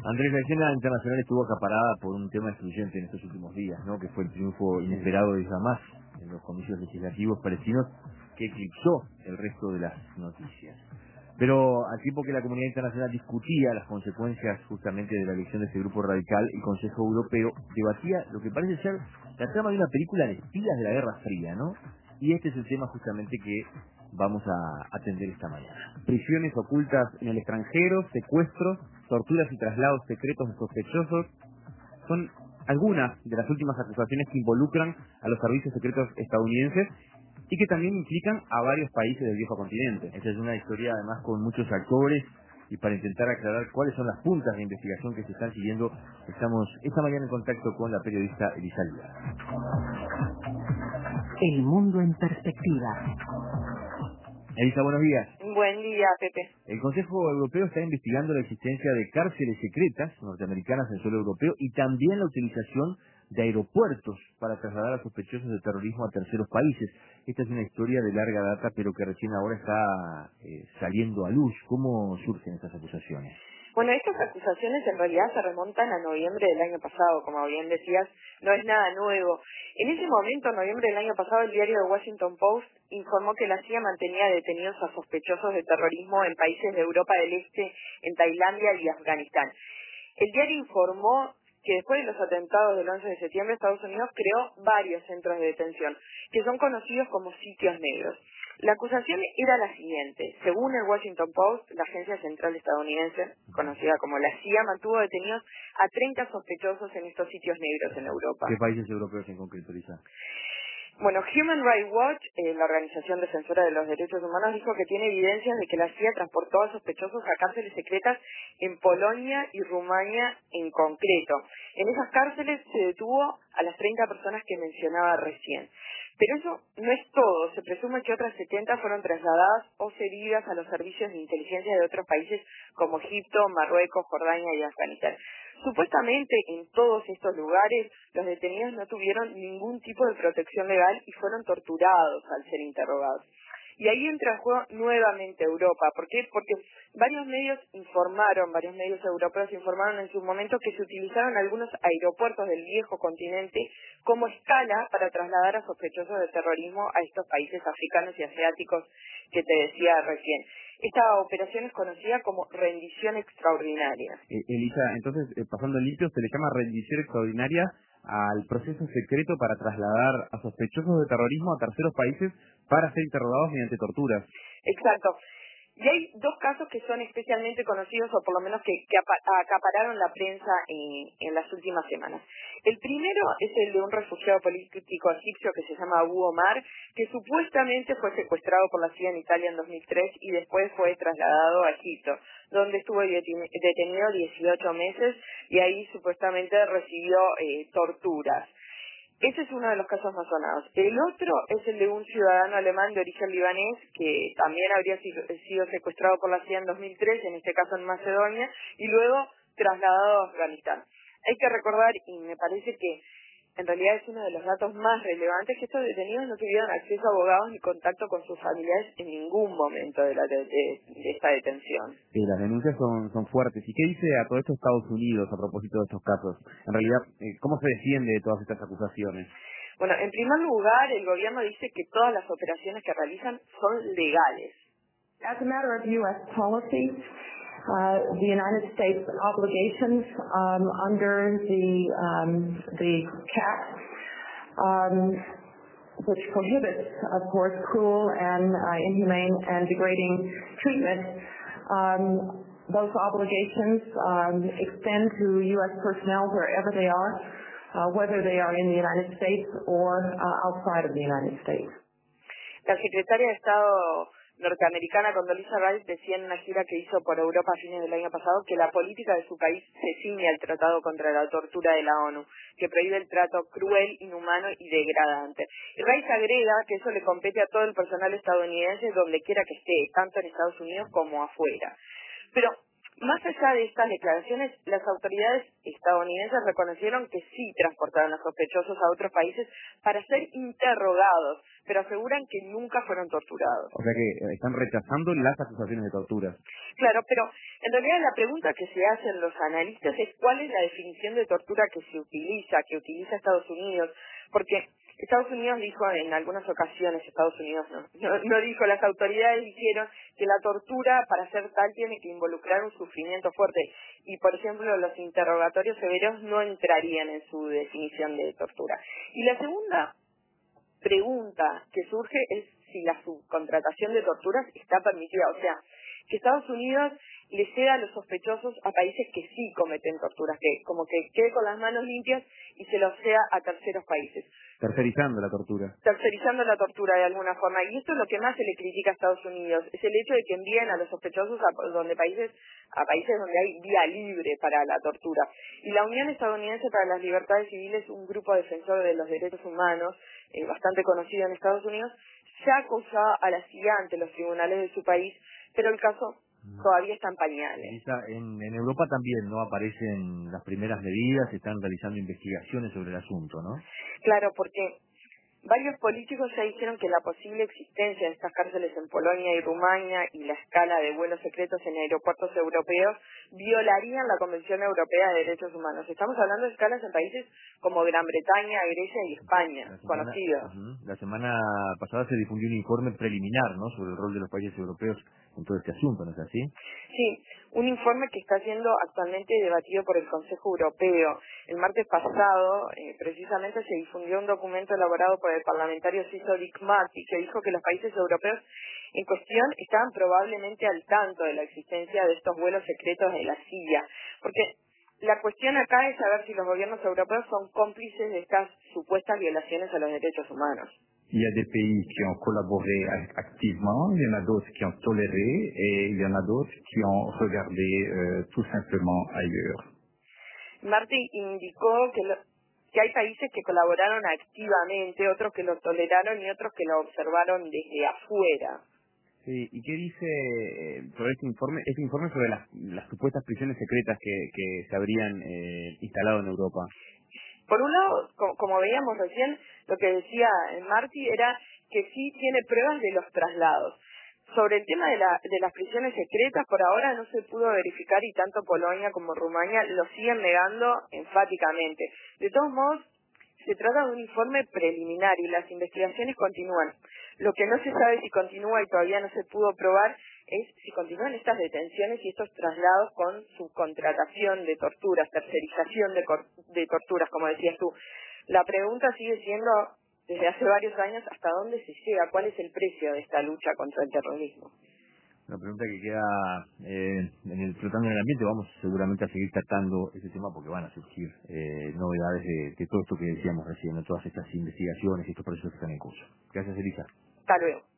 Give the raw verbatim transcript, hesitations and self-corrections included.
Andrés, la escena internacional estuvo acaparada por un tema excluyente en estos últimos días, ¿no? Que fue el triunfo inesperado de Hamas en los comicios legislativos palestinos, que eclipsó el resto de las noticias. Pero al tiempo que la comunidad internacional discutía las consecuencias justamente de la elección de ese grupo radical, el Consejo Europeo debatía lo que parece ser la trama de una película de espías de la Guerra Fría, ¿no? Y este es el tema justamente que vamos a atender esta mañana. Prisiones ocultas en el extranjero, secuestros, torturas y traslados secretos de sospechosos son algunas de las últimas acusaciones que involucran a los servicios secretos estadounidenses y que también implican a varios países del viejo continente. Esta es una historia además con muchos actores, y para intentar aclarar cuáles son las puntas de investigación que se están siguiendo, estamos esta mañana en contacto con la periodista Elisa Lía. El mundo en perspectiva. Elisa, buenos días. Buen día, Pepe. El Consejo Europeo está investigando la existencia de cárceles secretas norteamericanas en suelo europeo y también la utilización de aeropuertos para trasladar a sospechosos de terrorismo a terceros países. Esta es una historia de larga data, pero que recién ahora está eh, saliendo a luz. ¿Cómo surgen estas acusaciones? Bueno, estas acusaciones en realidad se remontan a noviembre del año pasado, como bien decías, no es nada nuevo. En ese momento, en noviembre del año pasado, el diario The Washington Post informó que la C I A mantenía detenidos a sospechosos de terrorismo en países de Europa del Este, en Tailandia y Afganistán. El diario informó que después de los atentados del once de septiembre, Estados Unidos creó varios centros de detención, que son conocidos como sitios negros. La acusación era la siguiente. Según el Washington Post, la agencia central estadounidense, conocida como la C I A, mantuvo detenidos a treinta sospechosos en estos sitios negros en Europa. ¿Qué países europeos en concreto, Elisa? Bueno, Human Rights Watch, eh, la organización defensora de los derechos humanos, dijo que tiene evidencias de que la C I A transportó a sospechosos a cárceles secretas en Polonia y Rumania en concreto. En esas cárceles se detuvo a las treinta personas que mencionaba recién. Pero eso no es todo. Se presume que otras setenta fueron trasladadas o cedidas a los servicios de inteligencia de otros países como Egipto, Marruecos, Jordania y Afganistán. Supuestamente en todos estos lugares los detenidos no tuvieron ningún tipo de protección legal y fueron torturados al ser interrogados. Y ahí entra en juego nuevamente Europa. ¿Por qué? Porque varios medios informaron, varios medios europeos informaron en su momento que se utilizaron algunos aeropuertos del viejo continente como escala para trasladar a sospechosos de terrorismo a estos países africanos y asiáticos que te decía recién. Esta operación es conocida como rendición extraordinaria. Eh, Elisa, entonces, eh, pasando limpio, se le llama rendición extraordinaria al proceso secreto para trasladar a sospechosos de terrorismo a terceros países para ser interrogados mediante torturas. Exacto. Y hay dos casos que son especialmente conocidos, o por lo menos que, que acapararon la prensa en, en las últimas semanas. El primero es el de un refugiado político egipcio que se llama Abu Omar, que supuestamente fue secuestrado por la C I A en Italia en dos mil tres y después fue trasladado a Egipto, donde estuvo detenido dieciocho meses y ahí supuestamente recibió eh, torturas. Ese es uno de los casos más sonados. El otro es el de un ciudadano alemán de origen libanés que también habría sido secuestrado por la C I A en dos mil tres, en este caso en Macedonia, y luego trasladado a Afganistán. Hay que recordar, y me parece que en realidad es uno de los datos más relevantes, que estos detenidos no tuvieron acceso a abogados ni contacto con sus familiares en ningún momento de, la de, de, de esta detención. Sí, las denuncias son, son fuertes. ¿Y qué dice a todo esto Estados Unidos a propósito de estos casos? En realidad, eh, ¿cómo se defiende de todas estas acusaciones? Bueno, en primer lugar, el gobierno dice que todas las operaciones que realizan son legales. As a matter of U S policy, uh, the United States obligations um, under the um, the C A T, um, which prohibits, of course, cruel and uh, inhumane and degrading treatment. Um, those obligations um, extend to U S personnel wherever they are, uh, whether they are in the United States or uh, outside of the United States. La secretaria de Estado norteamericana Condoleezza Rice decía en una gira que hizo por Europa a fines del año pasado que la política de su país se ciñe al Tratado contra la Tortura de la ONU, que prohíbe el trato cruel, inhumano y degradante. Y Rice agrega que eso le compete a todo el personal estadounidense donde quiera que esté, tanto en Estados Unidos como afuera. Pero Más allá de estas declaraciones, las autoridades estadounidenses reconocieron que sí transportaron a sospechosos a otros países para ser interrogados, pero aseguran que nunca fueron torturados. O sea que están rechazando las acusaciones de torturas. Claro, pero en realidad la pregunta que se hacen los analistas es cuál es la definición de tortura que se utiliza, que utiliza Estados Unidos, porque Estados Unidos dijo en algunas ocasiones, Estados Unidos no, no, no dijo, las autoridades dijeron que la tortura para ser tal tiene que involucrar un sufrimiento fuerte y, por ejemplo, los interrogatorios severos no entrarían en su definición de tortura. Y la segunda pregunta que surge es si la subcontratación de torturas está permitida, o sea, que Estados Unidos le ceda a los sospechosos a países que sí cometen torturas, que como que quede con las manos limpias y se los ceda a terceros países. Tercerizando la tortura. Tercerizando la tortura de alguna forma. Y esto es lo que más se le critica a Estados Unidos, es el hecho de que envíen a los sospechosos a donde países a países donde hay vía libre para la tortura. Y la Unión Estadounidense para las Libertades Civiles, un grupo defensor de los derechos humanos, eh, bastante conocido en Estados Unidos, ya acusaba a la C I A ante los tribunales de su país, pero el caso todavía está en pañales. Elisa, en, en Europa también no aparecen las primeras medidas, se están realizando investigaciones sobre el asunto, ¿no? Claro, porque varios políticos ya dijeron que la posible existencia de estas cárceles en Polonia y Rumania y la escala de vuelos secretos en aeropuertos europeos violarían la Convención Europea de Derechos Humanos. Estamos hablando de escalas en países como Gran Bretaña, Grecia y España, La semana, conocidos. uh-huh, la semana pasada se difundió un informe preliminar, ¿no?, sobre el rol de los países europeos en todo este asunto, ¿no es así? Sí, un informe que está siendo actualmente debatido por el Consejo Europeo. El martes pasado, eh, precisamente, se difundió un documento elaborado por el parlamentario suizo Dick Marty, que dijo que los países europeos en cuestión estaban probablemente al tanto de la existencia de estos vuelos secretos de la C I A, porque la cuestión acá es saber si los gobiernos europeos son cómplices de estas supuestas violaciones a los derechos humanos. Il y a des pays qui ont collaboré activement, il y en a d'autres qui ont toléré et il y en a d'autres qui ont regardé euh, tout simplement ailleurs. Marty indicó que, lo, que hay países que colaboraron activamente, otros que lo toleraron y otros que lo observaron desde afuera. Sí, ¿y qué dice eh, sobre este informe? Este informe sobre las, las supuestas prisiones secretas que, que se habrían eh, instalado en Europa. Por un lado, como, como veíamos recién, lo que decía Marty era que sí tiene pruebas de los traslados. Sobre el tema de, la, de las prisiones secretas, por ahora no se pudo verificar y tanto Polonia como Rumania lo siguen negando enfáticamente. De todos modos, se trata de un informe preliminar y las investigaciones continúan. Lo que no se sabe si continúa y todavía no se pudo probar es si continúan estas detenciones y estos traslados con subcontratación de torturas, tercerización de, de torturas, como decías tú. La pregunta sigue siendo, desde hace varios años, ¿hasta dónde se llega? ¿Cuál es el precio de esta lucha contra el terrorismo? Una pregunta que queda eh, en el, flotando en el ambiente. Vamos seguramente a seguir tratando ese tema porque van a surgir eh, novedades de, de todo esto que decíamos recién, de todas estas investigaciones y estos procesos que están en curso. Gracias, Elisa. Hasta luego.